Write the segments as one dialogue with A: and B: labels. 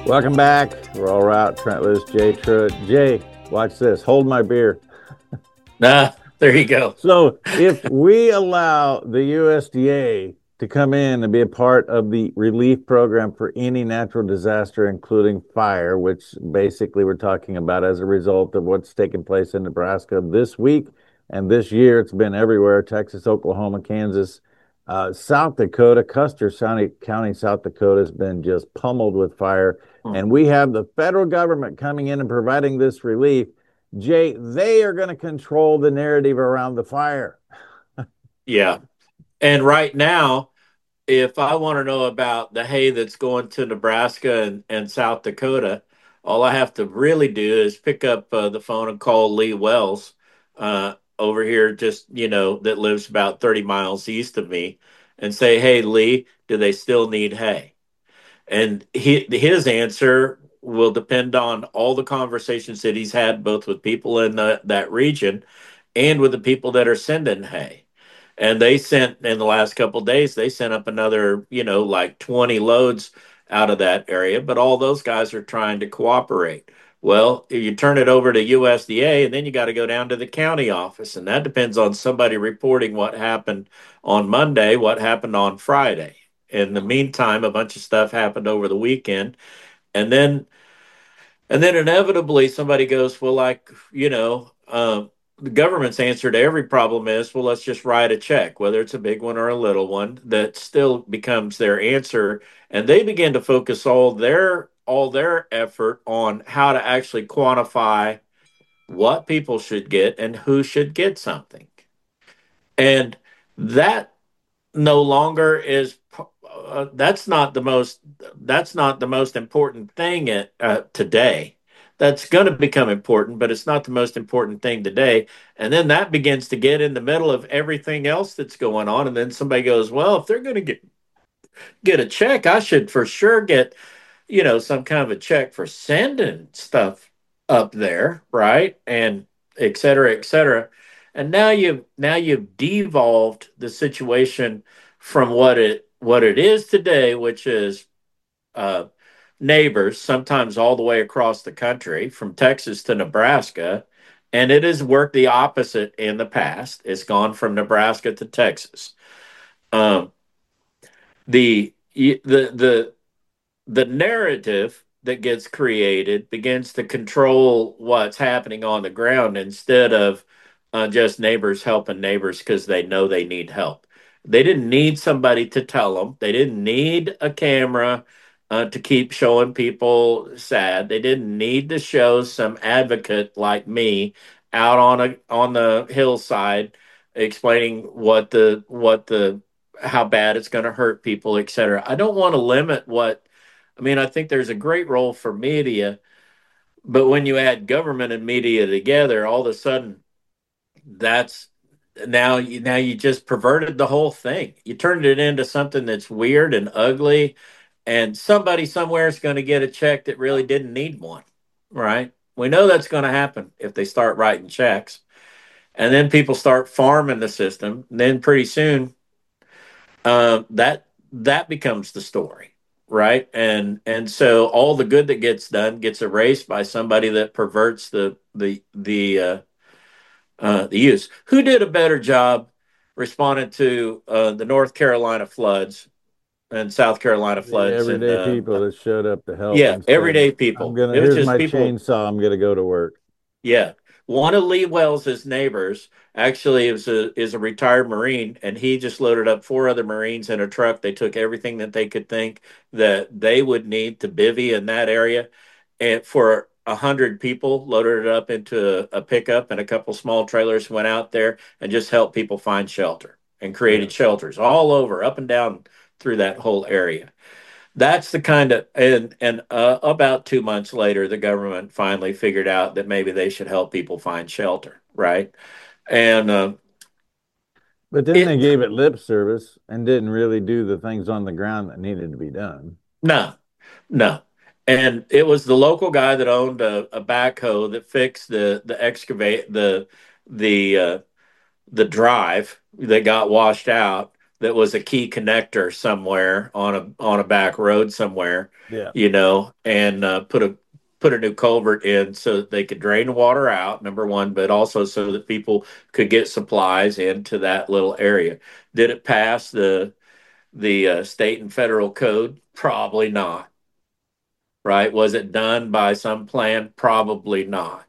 A: Welcome back. We're all out. Trent Lewis, Jay Truitt. Jay, watch this. Hold my beer.
B: There you go.
A: So, if we allow the USDA to come in and be a part of the relief program for any natural disaster, including fire, which basically we're talking about as a result of what's taken place in Nebraska this week and this year, it's been everywhere: Texas, Oklahoma, Kansas, South Dakota, Custer County, South Dakota has been just pummeled with fire. And we have the federal government coming in and providing this relief. Jay, they are going to control the narrative around the fire.
B: Yeah. And right now, if I want to know about the hay that's going to Nebraska and South Dakota, all I have to really do is pick up the phone and call Lee Wells over here, that lives about 30 miles east of me, and say, hey, Lee, do they still need hay? And his answer will depend on all the conversations that he's had, both with people in that region and with the people that are sending hay. And they sent in the last couple of days, they sent up another, like 20 loads out of that area, but all those guys are trying to cooperate. Well, if you turn it over to USDA, and then you got to go down to the county office, and that depends on somebody reporting what happened on Monday, what happened on Friday. In the meantime, a bunch of stuff happened over the weekend, and then inevitably somebody goes, well, the government's answer to every problem is, well, let's just write a check, whether it's a big one or a little one. That still becomes their answer, and they begin to focus all their effort on how to actually quantify what people should get and who should get something. And that no longer is that's not the most important thing today. That's going to become important, but it's not the most important thing today. And then that begins to get in the middle of everything else that's going on, and then somebody goes, well, if they're going to get a check, I should for sure get some kind of a check for sending stuff up there, right? And et cetera, et cetera. And now you've devolved the situation from what it is today, which is uh, neighbors, sometimes all the way across the country, from Texas to Nebraska. And it has worked the opposite in the past. It's gone from Nebraska to Texas. Um, the the narrative that gets created begins to control what's happening on the ground instead of just neighbors helping neighbors because they know they need help. They didn't need somebody to tell them. They didn't need a camera to keep showing people sad. They didn't need to show some advocate like me out on the hillside explaining what the how bad it's going to hurt people, et cetera. I don't want to limit I think there's a great role for media, but when you add government and media together, all of a sudden that's now you just perverted the whole thing. You turned it into something that's weird and ugly, and somebody somewhere is going to get a check that really didn't need one, right? We know that's going to happen if they start writing checks, and then people start farming the system. And then pretty soon, that becomes the story, right? And so all the good that gets done gets erased by somebody that perverts the use. Who did a better job responding to the North Carolina floods and South Carolina
A: The
B: floods? And
A: everyday people that showed up to help
B: yeah,
A: instead of,
B: everyday people. It was
A: here's
B: just
A: my
B: people.
A: chainsaw, I'm going to go to work.
B: Yeah. One of Lee Wells's neighbors actually is a retired Marine, and he just loaded up four other Marines in a truck. They took everything that they could think that they would need to bivvy in that area, and for 100 people, loaded it up into a pickup, and a couple small trailers went out there and just helped people find shelter and
A: Yeah.
B: created shelters all over, up and down through that whole area. That's the kind of and about 2 months later, the government finally figured out that maybe they should help people find shelter, right? And
A: But then they
B: it
A: gave it lip service and didn't really do the things on the ground that needed to be done.
B: no, no, and it was the local guy that owned a backhoe that fixed the excavate the the drive that got washed out that was a key connector somewhere on a back road somewhere,
A: Yeah.
B: and put a new culvert in so that they could drain the water out, number one, but also so that people could get supplies into that little area. Did it pass the state and federal code? Probably not. Right? Was it done by some plan? Probably not.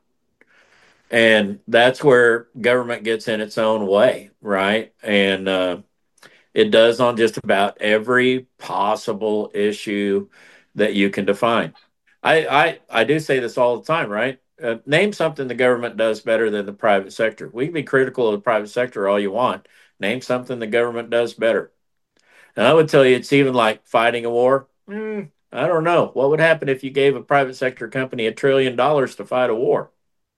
B: And that's where government gets in its own way, right? And it does on just about every possible issue that you can define. I do say this all the time, right? Name something the government does better than the private sector. We can be critical of the private sector all you want. Name something the government does better. And I would tell you it's even like fighting a war. I don't know. What would happen if you gave a private sector company $1 trillion to fight a war?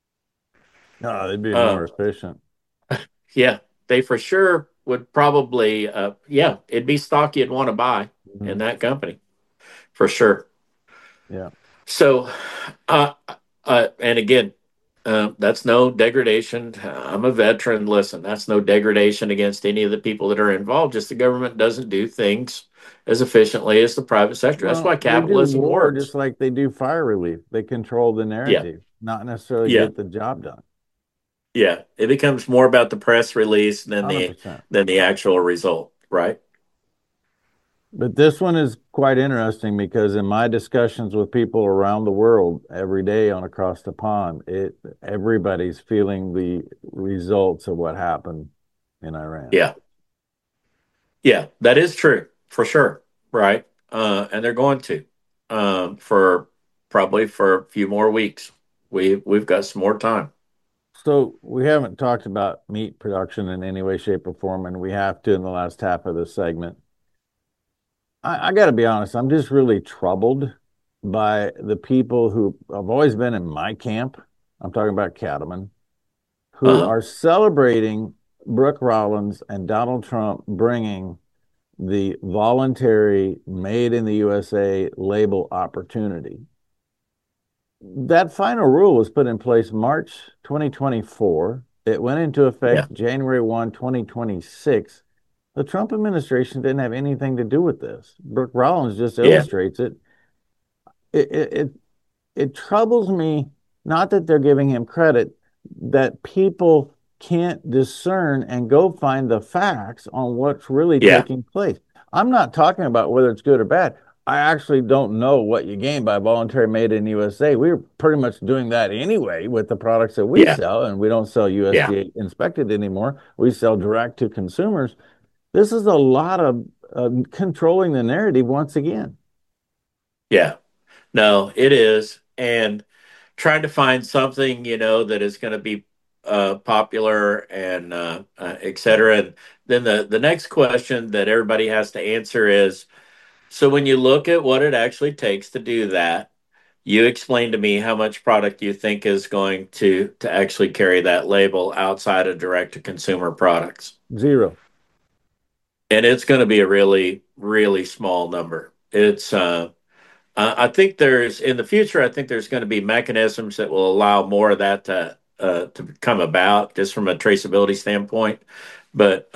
A: No, they'd be more
B: Um,
A: efficient.
B: yeah, they for sure would probably, yeah, it'd be stock you'd want to buy in
A: Mhm.
B: that company for sure.
A: Yeah.
B: So, uh, and again, that's no degradation. I'm a veteran. Listen, that's no degradation against any of the people that are involved. Just the government doesn't do things as efficiently as the private sector. That's why
A: Well, they do
B: capitalism
A: war
B: works.
A: just like they do fire relief. They control the
B: Yeah,
A: narrative, not necessarily
B: yeah,
A: get the job done.
B: yeah. It becomes more about the press release than the
A: 100%.
B: actual result, right?
A: But this one is quite interesting because in my discussions with people around the world every day on across the pond, everybody's feeling the results of what happened in Iran.
B: Yeah, yeah. That is true for sure, right? And they're going to for probably for a few more weeks. We've got some more time.
A: So we haven't talked about meat production in any way, shape, or form, and we have to in the last half of this segment. I got to be honest, I'm just really troubled by the people who have always been in my camp. I'm talking about cattlemen who
B: Uh-huh.
A: are celebrating Brooke Rollins and Donald Trump bringing the voluntary made in the USA label opportunity. That final rule was put in place March 2024. It went into
B: Yeah,
A: effect January 1, 2026. The Trump administration didn't have anything to do with this. Brooke Rollins just
B: yeah,
A: illustrates it. It troubles me, not that they're giving him credit, that people can't discern and go find the facts on what's really
B: yeah,
A: taking place. I'm not talking about whether it's good or bad. I actually don't know what you gain by voluntary made in USA. We're pretty much doing that anyway with the products that we
B: yeah,
A: sell, and we don't sell
B: yeah,
A: USDA inspected anymore. We sell direct to consumers. This is a lot of controlling the narrative once again.
B: yeah. No, it is. And trying to find something, that is going to be popular and et cetera. And then the next question that everybody has to answer is, so when you look at what it actually takes to do that, you explain to me how much product you think is going to actually carry that label outside of direct to consumer products.
A: Zero.
B: And it's going to be a really, really small number. I think there's in the future. I think there's going to be mechanisms that will allow more of that to come about, just from a traceability standpoint. But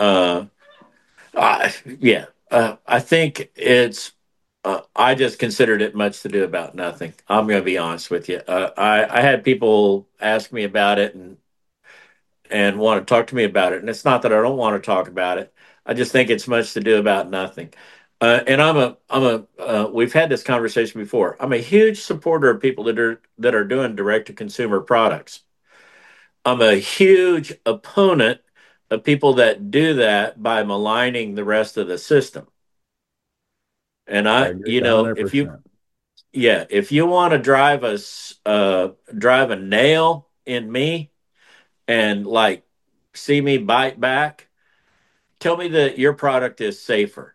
B: yeah, I think it's. I just considered it much to do about nothing. I'm going to be honest with you. I had people ask me about it and want to talk to me about it, and it's not that I don't want to talk about it. I just think it's much to do about nothing. And we've had this conversation before. I'm a huge supporter of people that are doing direct to consumer products. I'm a huge opponent of people that do that by maligning the rest of the system. And
A: I agree
B: if
A: 100%.
B: you want to drive a nail in me and like see me bite back, tell me that your product is safer.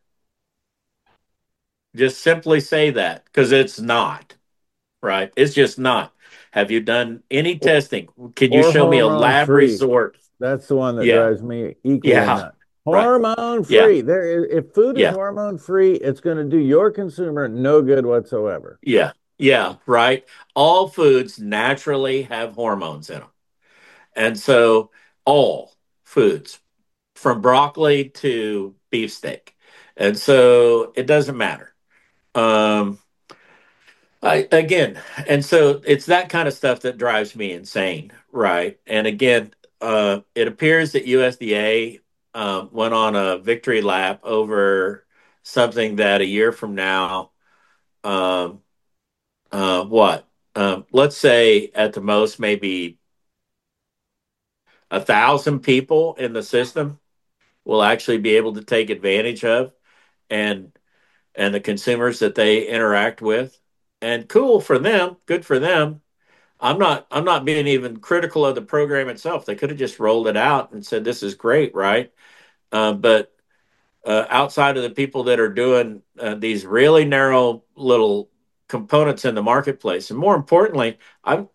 B: Just simply say that because it's not, right? It's just not. Have you done any
A: Or,
B: testing? Can you
A: or
B: show me a
A: hormone
B: lab
A: free.
B: resort?
A: That's the one that
B: Yeah,
A: drives me equally
B: yeah,
A: nuts.
B: right.
A: Hormone
B: Yeah,
A: free. If food is
B: yeah,
A: hormone free, it's going to do your consumer no good whatsoever.
B: yeah, yeah, right. All foods naturally have hormones in them. And so all foods. from broccoli to beefsteak. And so it doesn't matter. Um, again, and so it's that kind of stuff that drives me insane, right? And again, it appears that USDA went on a victory lap over something that a year from now, um, what? Let's say at the most maybe 1,000 people in the system will actually be able to take advantage of, and the consumers that they interact with. And cool for them, good for them. I'm not being even critical of the program itself. They could have just rolled it out and said this is great, right? But outside of the people that are doing these really narrow little components in the marketplace, and more importantly, I'm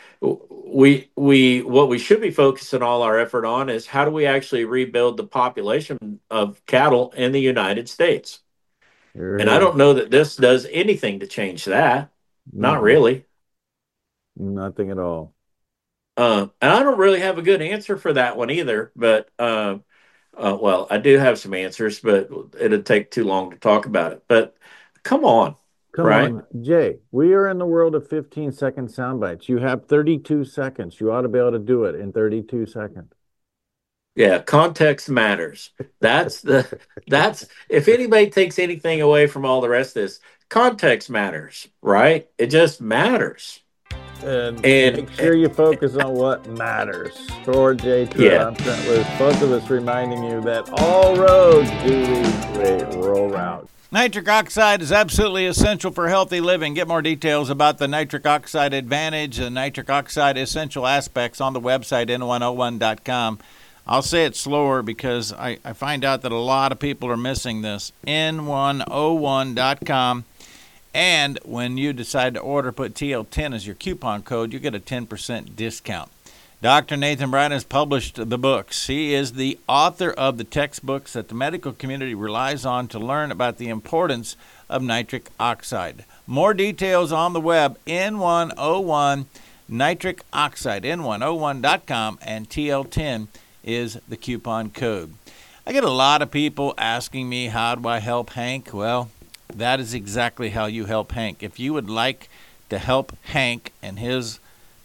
B: we what we should be focusing all our effort on is how do we actually rebuild the population of cattle in the United States.
A: You're
B: And I
A: here.
B: don't know that this does anything to change that. Not
A: Mm-mm.
B: really.
A: Nothing at all.
B: And I don't really have a good answer for that one either. But well, I do have some answers, but it'd take too long to talk about it. But come on,
A: Come
B: right?
A: on, Jay. We are in the world of 15-second sound bites. You have 32 seconds. You ought to be able to do it in 32 seconds.
B: Yeah, context matters. That's the that's if anybody takes anything away from all the rest of this, context matters, right? It just matters.
A: And
B: And
A: make sure you focus on what matters. For Jay Truitt,
B: yeah,
A: I'm Trent Lewis, both of us reminding you that all roads do lead to a rural route.
C: Nitric oxide is absolutely essential for healthy living. Get more details about the nitric oxide advantage and nitric oxide essential aspects on the website n101.com. I'll say it slower because I find out that a lot of people are missing this. n101.com. And when you decide to order, put TL10 as your coupon code, you get a 10% discount. Dr. Nathan Bryan has published the books. He is the author of the textbooks that the medical community relies on to learn about the importance of nitric oxide. More details on the web, N101 nitric oxide, n101.com, and TL10 is the coupon code. I get a lot of people asking me, how do I help Hank? Well, that is exactly how you help Hank. If you would like to help Hank and his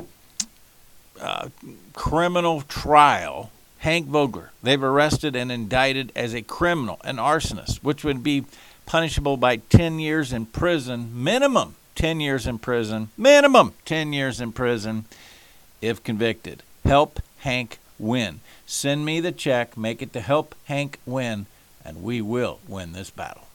C: criminal trial, Hank Vogler, they've arrested and indicted as a criminal, an arsonist, which would be punishable by 10 years in prison, minimum 10 years in prison, minimum 10 years in prison if convicted. Help Hank win. Send me the check, make it to Help Hank Win, and we will win this battle.